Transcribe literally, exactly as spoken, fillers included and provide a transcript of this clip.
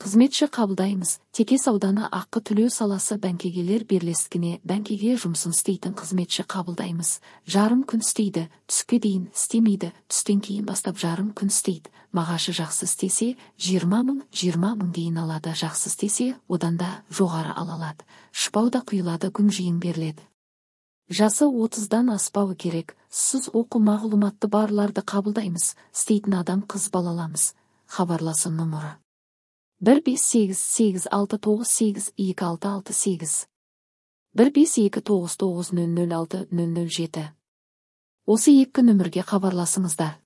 Қызметші қабылдаймыз. Текес ауданы ақы төлеу саласы бәңкегелер бірлестігіне бәңкеге жұмысын істейтін қызметші қабылдаймыз. Жарым күн істейді, түске дейін істемейді, түстен кейін бастап жарым күн істейді. Мағашы жақсы істесе, жиырма мың, жиырма мың дейін алады, жақсы істесе, одан да жоғары ала алады. Шыпау да құйылады, күн жиын беріледі. Жасы отыздан аспауы керек. Сіз оқу мағлұматты барларды қабылдаймыз. Істейтін адам қыз балаламыз. Хабарласу номері бір бес сегіз сегіз алты тоғыз сегіз екі алты алты сегіз бір бес екі тоғыз тоғыз нөл нөл алты нөл нөл жеті. Осы екі нөмірге хабарласыңыздар.